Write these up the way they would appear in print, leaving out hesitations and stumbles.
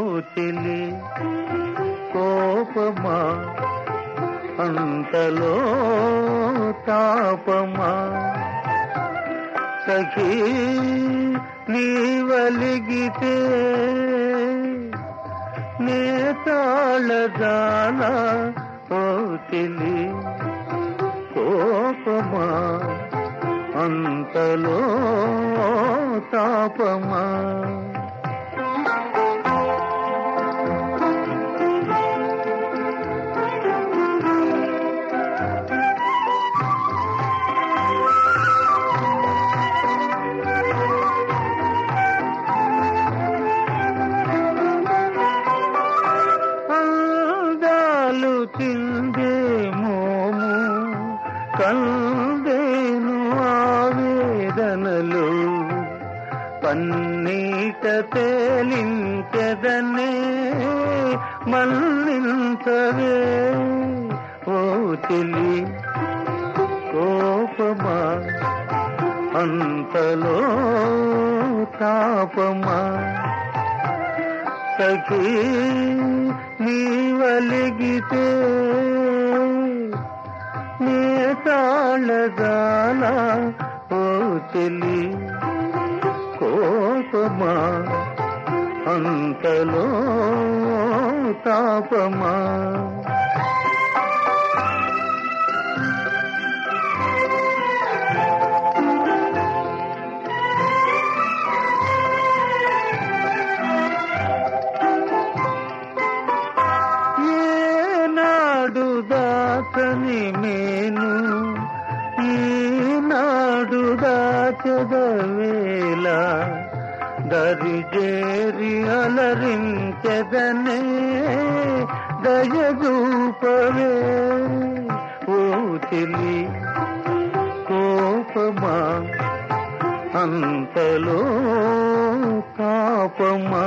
చెలి కోపమా అంతలో తాపమా సఖీ నీవలిగితే నే తాళజాలా ఓ చెలి కోపమా అంతలో తాపమా అందాలు చిందే మోము కందేను ఆవేదనలు పన్నీట తేలించెదనే మన్నించవే ఓ చెలి కోపమా అంతలో తాపమా సఖీ నీవలిగితే నే తాళజాలా ఓ చెలి కోపమా అంతలో తాపమా ఏనాడు దాచని మేను ఈనాడు దాచదవేళ దరిజేరి అలరించెదనే దయగూపవే ఓ చెలి కోపమా అంతలో తాపమా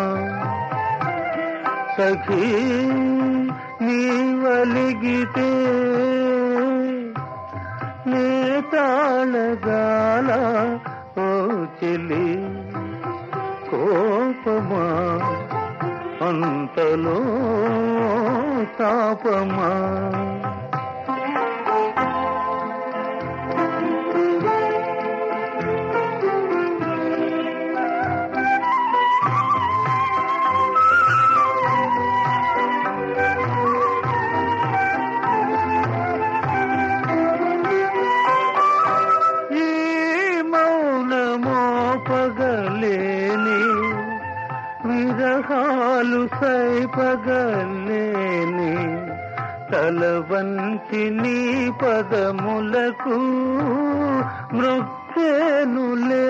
సఖీ నీవలిగితే నే తాళజాలా ఓ చెలి కోపమా అంతలో తాపమా పగలేని విరహాలు సైపగలేని తల వంచి నీ పదములకు మృక్కేనులే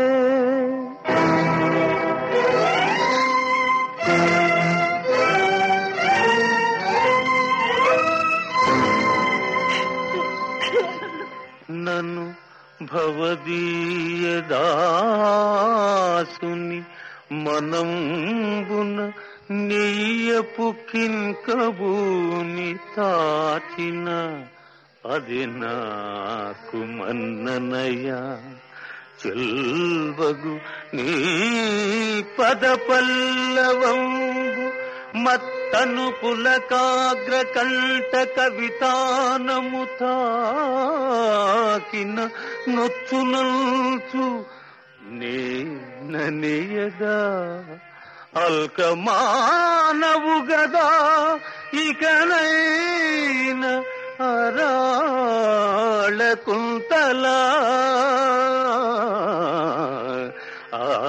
నన్ను భవదీయ దాసుని మనంబున నెయ్యపు కింకబూని తాచిన అది నాకు మన్ననయ్యా చెల్వగు నీ పద పల్లవంబు మత్తను పులకాగ్ర కంఠ కవితానము తాకిన నొచ్చునల్చు నేననియగా అల్కమానవు గదా ఇకనైన అరాళ కుంతలా